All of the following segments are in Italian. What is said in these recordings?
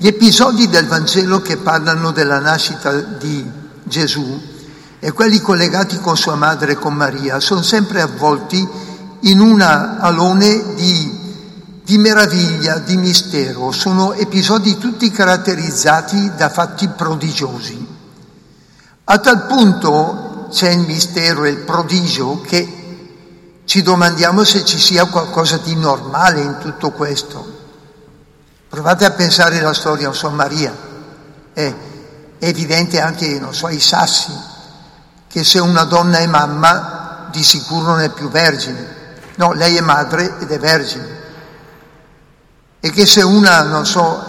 Gli episodi del Vangelo che parlano della nascita di Gesù e quelli collegati con sua madre e con Maria sono sempre avvolti in un alone di meraviglia, di mistero. Sono episodi tutti caratterizzati da fatti prodigiosi. A tal punto c'è il mistero e il prodigio che ci domandiamo se ci sia qualcosa di normale in tutto questo. Provate a pensare alla storia, non so, Maria. È evidente anche, non so, ai Sassi, che se una donna è mamma, di sicuro non è più vergine. No, lei è madre ed è vergine. E che se una, non so,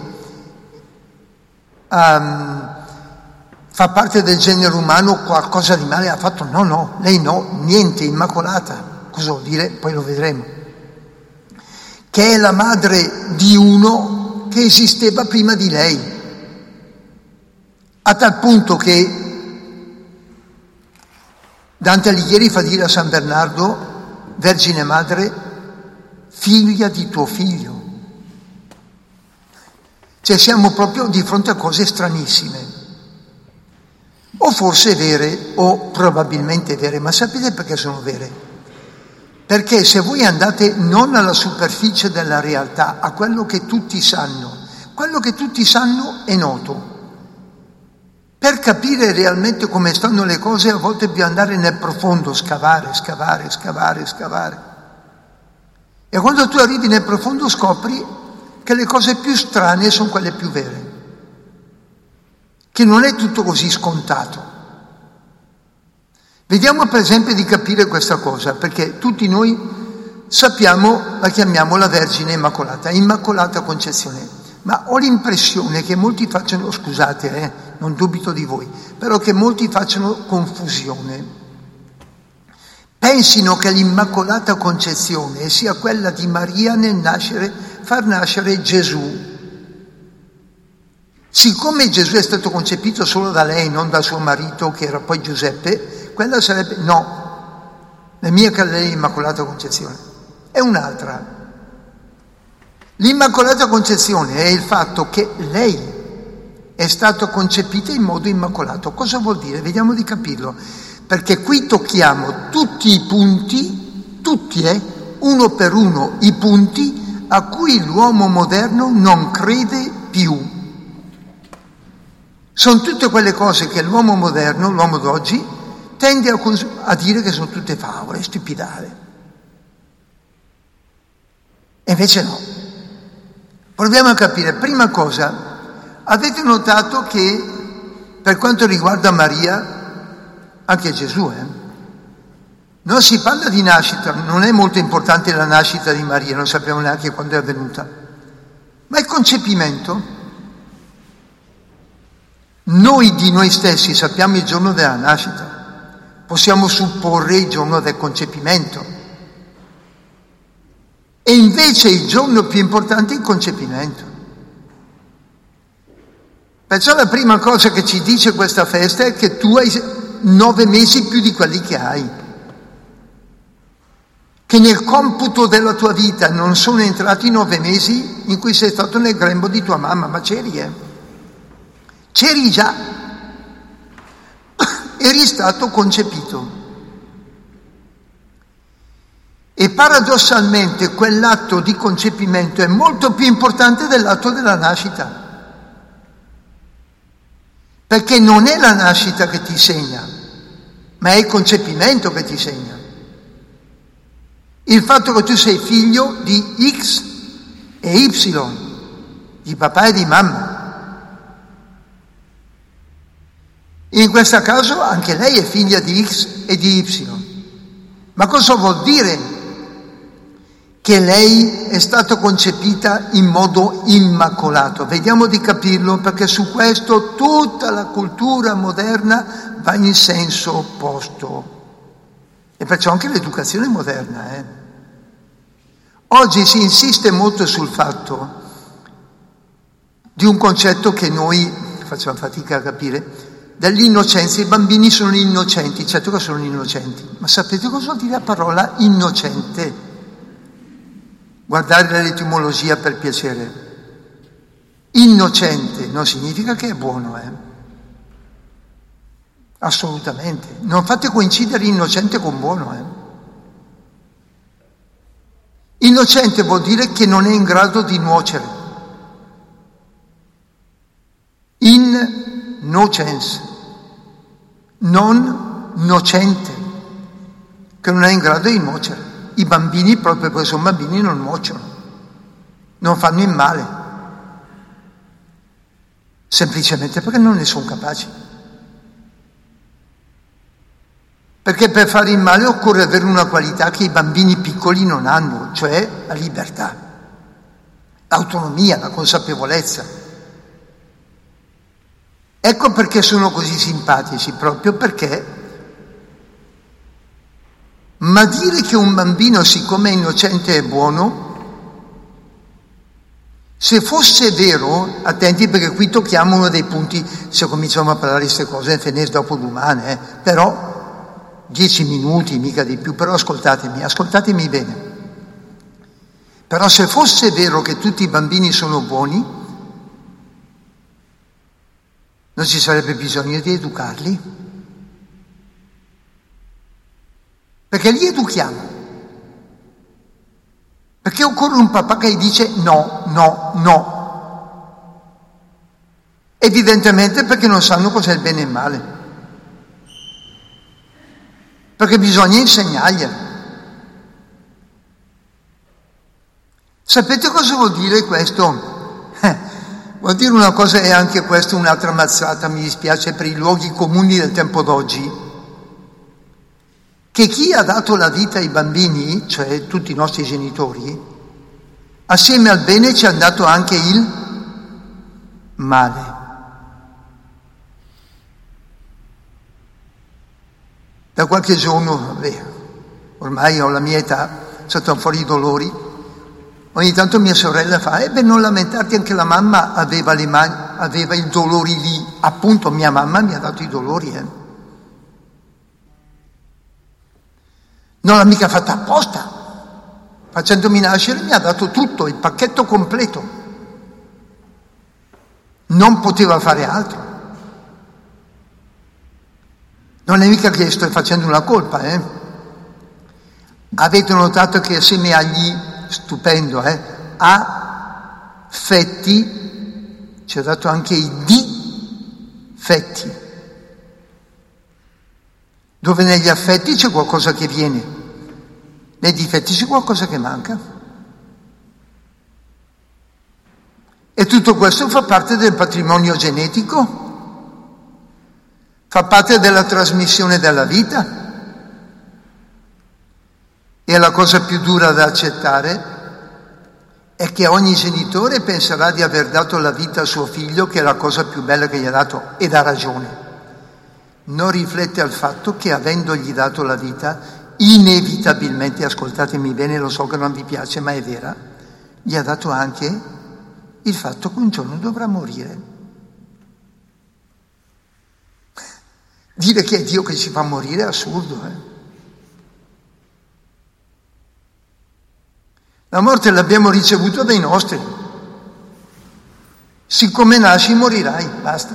fa parte del genere umano, qualcosa di male ha fatto? No, lei no, niente, immacolata. Cosa vuol dire? Poi lo vedremo. Che è la madre di uno che esisteva prima di lei, a tal punto che Dante Alighieri fa dire a San Bernardo, Vergine Madre, figlia di tuo figlio. Cioè siamo proprio di fronte a cose stranissime, o forse vere, o probabilmente vere, ma sapete perché sono vere? Perché se voi andate non alla superficie della realtà, a quello che tutti sanno è noto. Per capire realmente come stanno le cose a volte bisogna andare nel profondo, scavare. E quando tu arrivi nel profondo scopri che le cose più strane sono quelle più vere, che non è tutto così scontato. Vediamo per esempio di capire questa cosa, perché tutti noi sappiamo, la chiamiamo la Vergine Immacolata, Immacolata Concezione, ma ho l'impressione che molti facciano, scusate, non dubito di voi, però che molti facciano confusione. Pensino che l'Immacolata Concezione sia quella di Maria nel far nascere Gesù. Siccome Gesù è stato concepito solo da lei, non dal suo marito che era poi Giuseppe, quella sarebbe, no, la mia che è l'Immacolata Concezione, è un'altra. L'Immacolata Concezione è il fatto che lei è stata concepita in modo immacolato. Cosa vuol dire? Vediamo di capirlo, perché qui tocchiamo tutti i punti, uno per uno i punti a cui l'uomo moderno non crede più. Sono tutte quelle cose che l'uomo moderno, l'uomo d'oggi, tende a dire che sono tutte favole, stupidate. E invece no. Proviamo a capire. Prima cosa, avete notato che per quanto riguarda Maria, anche Gesù, non si parla di nascita, non è molto importante la nascita di Maria, non sappiamo neanche quando è avvenuta, ma il concepimento. Noi di noi stessi sappiamo il giorno della nascita, possiamo supporre il giorno del concepimento, e invece il giorno più importante è il concepimento. Perciò la prima cosa che ci dice questa festa è che tu hai 9 mesi più di quelli che hai, che nel computo della tua vita non sono entrati 9 mesi in cui sei stato nel grembo di tua mamma, ma c'eri già, eri stato concepito. E paradossalmente quell'atto di concepimento è molto più importante dell'atto della nascita, perché non è la nascita che ti segna, ma è il concepimento che ti segna. Il fatto che tu sei figlio di X e Y, di papà e di mamma. In questo caso anche lei è figlia di X e di Y. Ma cosa vuol dire che lei è stata concepita in modo immacolato? Vediamo di capirlo, perché su questo tutta la cultura moderna va in senso opposto. E perciò anche l'educazione moderna. Oggi si insiste molto sul fatto di un concetto che noi facciamo fatica a capire, dell'innocenza. I bambini sono innocenti, certo che sono innocenti, ma sapete cosa vuol dire la parola innocente? Guardate l'etimologia per piacere. Innocente non significa che è buono, Assolutamente. Non fate coincidere innocente con buono, Innocente vuol dire che non è in grado di nuocere. Innocence, non nocente, che non è in grado di nuocere. I bambini, proprio perché sono bambini, non nuociono, non fanno il male, semplicemente perché non ne sono capaci. Perché per fare il male occorre avere una qualità che i bambini piccoli non hanno, cioè la libertà, l'autonomia, la consapevolezza. Ecco perché sono così simpatici, proprio perché, ma dire che un bambino, siccome è innocente, è buono, se fosse vero, attenti perché qui tocchiamo uno dei punti, se cominciamo a parlare di queste cose, finire dopo domani, però 10 minuti, mica di più, però ascoltatemi bene. Però se fosse vero che tutti i bambini sono buoni, non ci sarebbe bisogno di educarli, perché li educhiamo. Perché occorre un papà che dice no, no, no. Evidentemente perché non sanno cos'è il bene e il male. Perché bisogna insegnarglielo. Sapete cosa vuol dire questo? Vuol dire una cosa, e anche questa un'altra mazzata, mi dispiace, per i luoghi comuni del tempo d'oggi, che chi ha dato la vita ai bambini, cioè tutti i nostri genitori, assieme al bene ci ha dato anche il male. Da qualche giorno, ormai ho la mia età, sono fuori i dolori, ogni tanto mia sorella fa, non lamentarti, anche la mamma aveva i dolori lì, appunto mia mamma mi ha dato i dolori, Non l'ha mica fatta apposta, facendomi nascere mi ha dato tutto, il pacchetto completo, non poteva fare altro. Non è mica che sto facendo una colpa, Avete notato che assieme agli, stupendo, affetti, ci ha dato anche i difetti, dove negli affetti c'è qualcosa che viene, nei difetti c'è qualcosa che manca. E tutto questo fa parte del patrimonio genetico, fa parte della trasmissione della vita. E la cosa più dura da accettare è che ogni genitore penserà di aver dato la vita a suo figlio, che è la cosa più bella che gli ha dato, ed ha ragione. Non riflette al fatto che, avendogli dato la vita, inevitabilmente, ascoltatemi bene, lo so che non vi piace, ma è vera, gli ha dato anche il fatto che un giorno dovrà morire. Dire che è Dio che ci fa morire è assurdo, La morte l'abbiamo ricevuta dai nostri. Siccome nasci morirai, basta.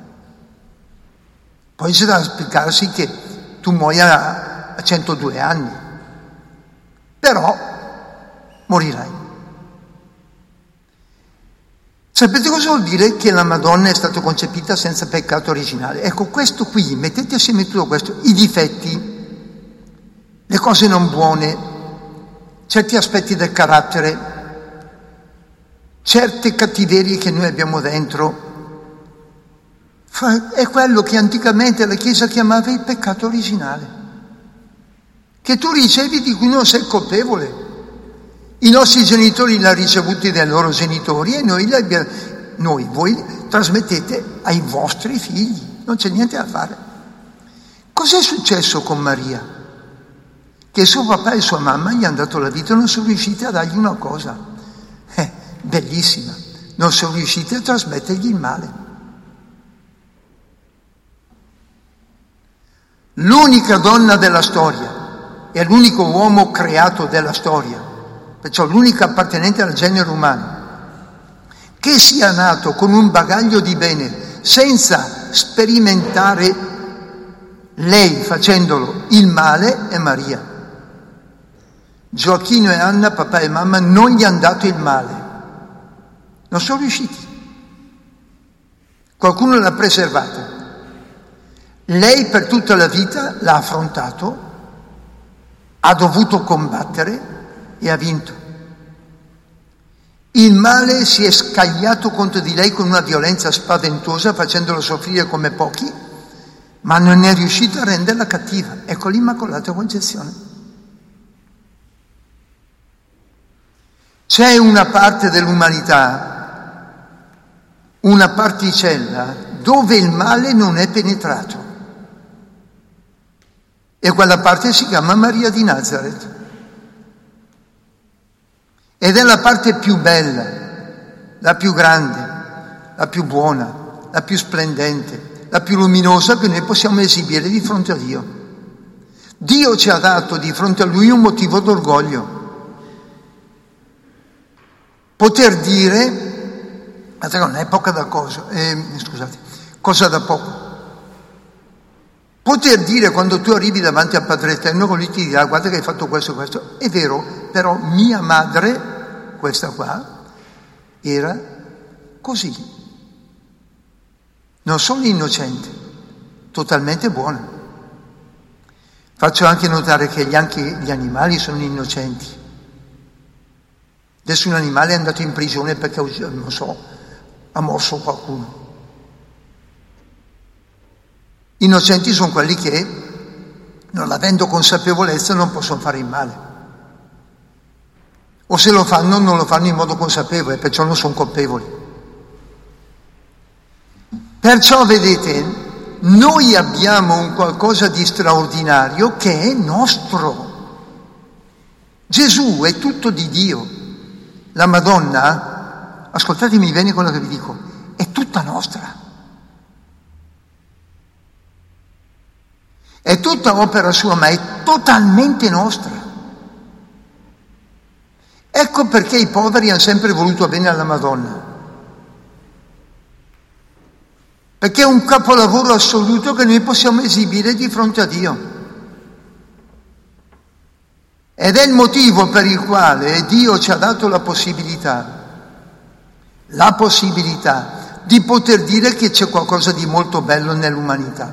Poi c'è da spiegarsi che tu muoia a 102 anni, però morirai. Sapete cosa vuol dire che la Madonna è stata concepita senza peccato originale? Ecco, questo qui, mettete assieme tutto questo, i difetti, le cose non buone, certi aspetti del carattere, certe cattiverie che noi abbiamo dentro, è quello che anticamente la Chiesa chiamava il peccato originale, che tu ricevi di cui non sei colpevole. I nostri genitori l'hanno ricevuti dai loro genitori e voi trasmettete ai vostri figli, non c'è niente da fare. Cos'è successo con Maria? Che suo papà e sua mamma gli hanno dato la vita e non sono riusciti a dargli una cosa, bellissima, non sono riusciti a trasmettergli il male. L'unica donna della storia e l'unico uomo creato della storia, perciò l'unica appartenente al genere umano, che sia nato con un bagaglio di bene, senza sperimentare lei facendolo il male, è Maria. Gioacchino e Anna, papà e mamma, non gli hanno dato il male, non sono riusciti. Qualcuno l'ha preservata. Lei per tutta la vita l'ha affrontato, ha dovuto combattere e ha vinto. Il male si è scagliato contro di lei con una violenza spaventosa, facendolo soffrire come pochi, ma non è riuscito a renderla cattiva. Ecco l'Immacolata Concezione. C'è una parte dell'umanità, una particella, dove il male non è penetrato. E quella parte si chiama Maria di Nazareth. Ed è la parte più bella, la più grande, la più buona, la più splendente, la più luminosa che noi possiamo esibire di fronte a Dio. Dio ci ha dato di fronte a Lui un motivo d'orgoglio. Poter dire, non è poca da cosa, cosa da poco. Poter dire quando tu arrivi davanti al Padre Eterno, con lui ti dirà: guarda che hai fatto questo e questo. È vero, però mia madre, questa qua, era così. Non sono innocente, totalmente buona. Faccio anche notare che anche gli animali sono innocenti. Adesso un animale è andato in prigione perché, non so, ha morso qualcuno. Innocenti sono quelli che, non avendo consapevolezza, non possono fare il male. O se lo fanno, non lo fanno in modo consapevole, perciò non sono colpevoli. Perciò, vedete, noi abbiamo un qualcosa di straordinario che è nostro. Gesù è tutto di Dio. La Madonna, ascoltatemi bene quello che vi dico, è tutta nostra. È tutta opera sua, ma è totalmente nostra. Ecco perché i poveri hanno sempre voluto bene alla Madonna. Perché è un capolavoro assoluto che noi possiamo esibire di fronte a Dio. Ed è il motivo per il quale Dio ci ha dato la possibilità di poter dire che c'è qualcosa di molto bello nell'umanità.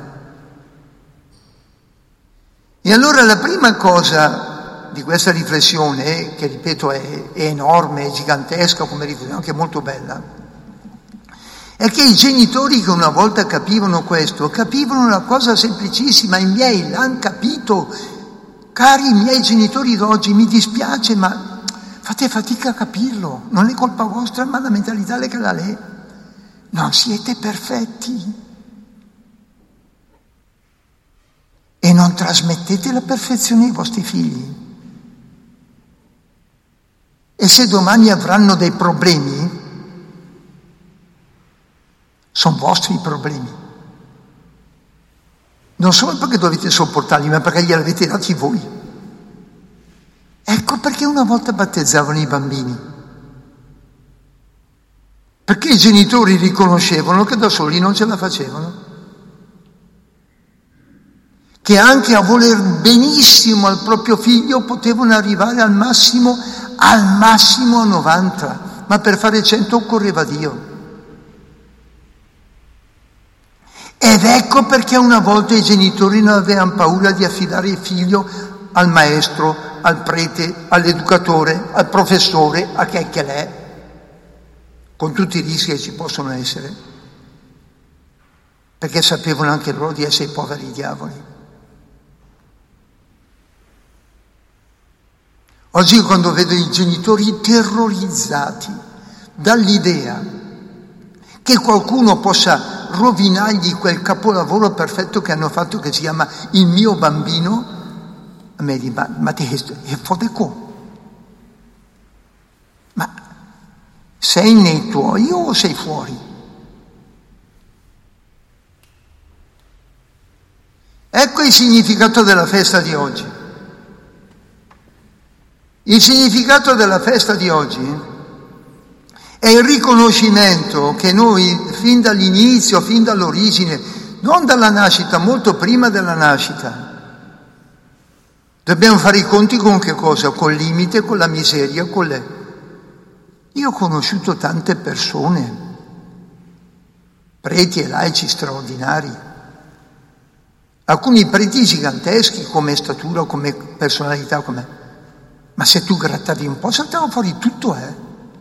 E allora la prima cosa di questa riflessione, che ripeto è enorme, è gigantesca come riflessione, anche molto bella, è che i genitori che una volta capivano questo, capivano una cosa semplicissima, i miei l'hanno capito. Cari miei genitori d'oggi, mi dispiace, ma fate fatica a capirlo. Non è colpa vostra, ma la mentalità che la lei. Non siete perfetti. E non trasmettete la perfezione ai vostri figli. E se domani avranno dei problemi, sono vostri i problemi. Non solo perché dovete sopportarli, ma perché glieli avete dati voi. Ecco perché una volta battezzavano i bambini. Perché i genitori riconoscevano che da soli non ce la facevano. Che anche a voler benissimo al proprio figlio potevano arrivare al massimo a 90, ma per fare 100 occorreva Dio. Ed ecco perché una volta i genitori non avevano paura di affidare il figlio al maestro, al prete, all'educatore, al professore, a chi che l'è, con tutti i rischi che ci possono essere, perché sapevano anche loro di essere poveri diavoli. Oggi quando vedo i genitori terrorizzati dall'idea che qualcuno possa rovinargli quel capolavoro perfetto che hanno fatto, che si chiama il mio bambino, a me dice, ma ti è fuori qua? Ma sei nei tuoi o sei fuori? Ecco il significato della festa di oggi. Il significato della festa di oggi È il riconoscimento che noi fin dall'inizio, fin dall'origine, non dalla nascita, molto prima della nascita, dobbiamo fare i conti con che cosa? Col limite, con la miseria, con le... Io ho conosciuto tante persone, preti e laici straordinari, alcuni preti giganteschi come statura, come personalità, ma se tu grattavi un po' saltava fuori tutto,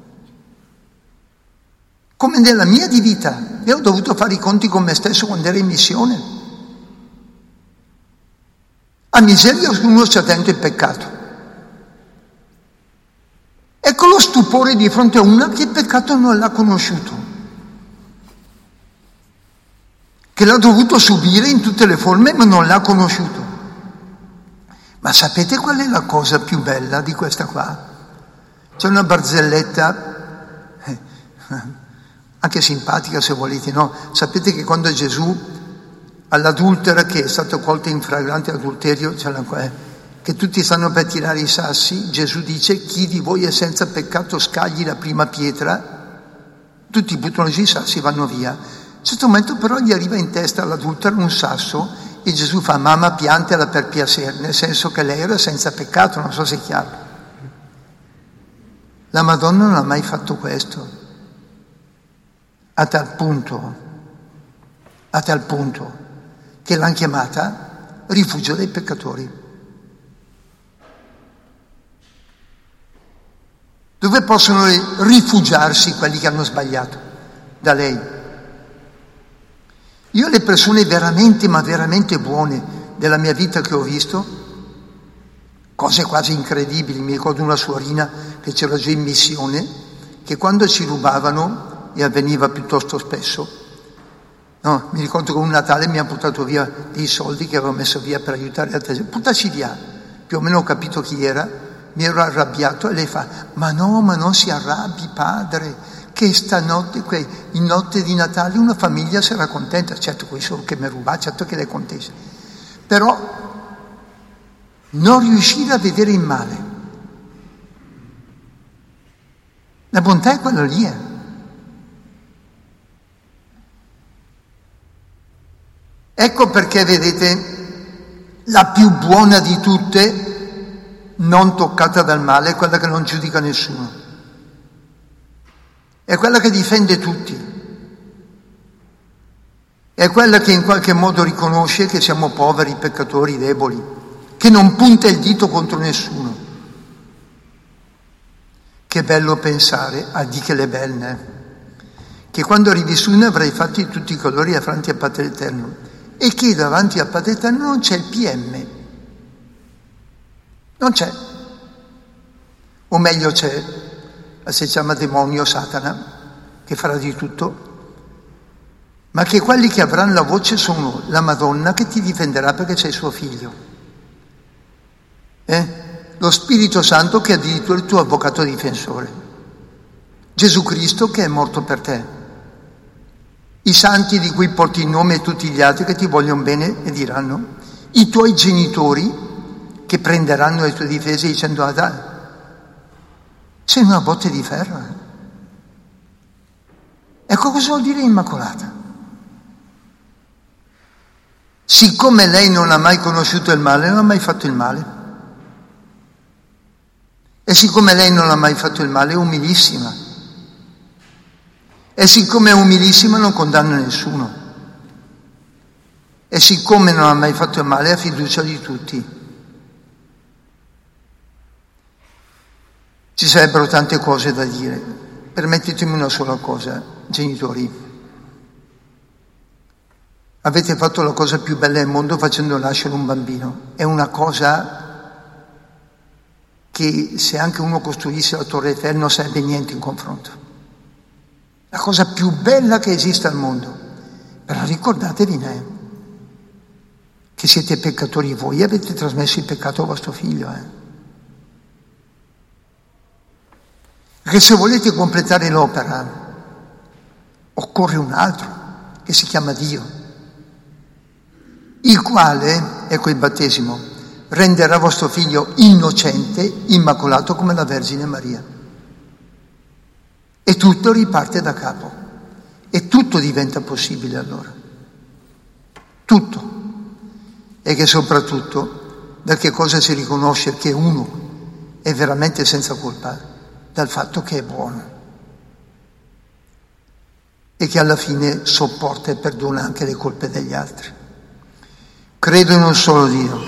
Come nella mia di vita, io ho dovuto fare i conti con me stesso quando ero in missione. A miseria uno sta attento il peccato. Ecco lo stupore di fronte a una che il peccato non l'ha conosciuto, che l'ha dovuto subire in tutte le forme ma non l'ha conosciuto. Ma sapete qual è la cosa più bella di questa qua? C'è una barzelletta, anche simpatica se volete, no? Sapete che quando Gesù all'adultera che è stata colta in flagrante adulterio, che tutti stanno per tirare i sassi, Gesù dice: chi di voi è senza peccato scagli la prima pietra. Tutti buttano giù i sassi e vanno via. A un certo momento però gli arriva in testa all'adultera un sasso e Gesù fa: mamma, piantala per piacere, nel senso che lei era senza peccato, non so se è chiaro. La Madonna non ha mai fatto questo, a tal punto che l'hanno chiamata rifugio dei peccatori. Dove possono rifugiarsi quelli che hanno sbagliato? Da lei. Io le persone veramente, ma veramente buone della mia vita che ho visto, cose quasi incredibili, mi ricordo una suorina che c'era già in missione, che quando ci rubavano, e avveniva piuttosto spesso, no, mi ricordo che un Natale mi ha portato via dei soldi che avevo messo via per aiutare la tesi, portaci via, più o meno ho capito chi era, mi ero arrabbiato e lei fa: ma non si arrabbi padre, che stanotte, in notte di Natale una famiglia sarà contenta, certo quei soldi che mi ruba, certo che lei è contenta, però non riuscire a vedere il male, la bontà è quella lì, Ecco perché, vedete, la più buona di tutte, non toccata dal male, è quella che non giudica nessuno. È quella che difende tutti. È quella che in qualche modo riconosce che siamo poveri, peccatori, deboli, che non punta il dito contro nessuno. Che bello pensare a di che le belle, che quando arrivi su ne avrai fatti tutti i colori davanti al Padre Eterno. E che davanti al Padre Eterno non c'è il PM, non c'è, o meglio c'è, si chiama demonio, Satana, che farà di tutto, ma che quelli che avranno la voce sono la Madonna che ti difenderà perché c'è il suo figlio, lo Spirito Santo che è addirittura il tuo avvocato difensore, Gesù Cristo che è morto per te, i santi di cui porti il nome e tutti gli altri che ti vogliono bene e diranno, i tuoi genitori che prenderanno le tue difese dicendo: ah dai, sei una botte di ferro. Ecco cosa vuol dire Immacolata. Siccome lei non ha mai conosciuto il male, non ha mai fatto il male. E siccome lei non ha mai fatto il male, è umilissima. E siccome è umilissima non condanna nessuno. E siccome non ha mai fatto il male ha fiducia di tutti. Ci sarebbero tante cose da dire. Permettetemi una sola cosa, genitori. Avete fatto la cosa più bella del mondo facendo nascere un bambino. È una cosa che se anche uno costruisse la Torre Eiffel non sarebbe niente in confronto. La cosa più bella che esiste al mondo. Però ricordatevi che siete peccatori voi e avete trasmesso il peccato a vostro figlio. Perché se volete completare l'opera occorre un altro che si chiama Dio, il quale, ecco il battesimo, renderà vostro figlio innocente, immacolato come la Vergine Maria. E e tutto riparte da capo e tutto diventa possibile allora. Tutto. E che soprattutto da che cosa si riconosce che uno è veramente senza colpa? Dal fatto che è buono e che alla fine sopporta e perdona anche le colpe degli altri. Credo in un solo Dio,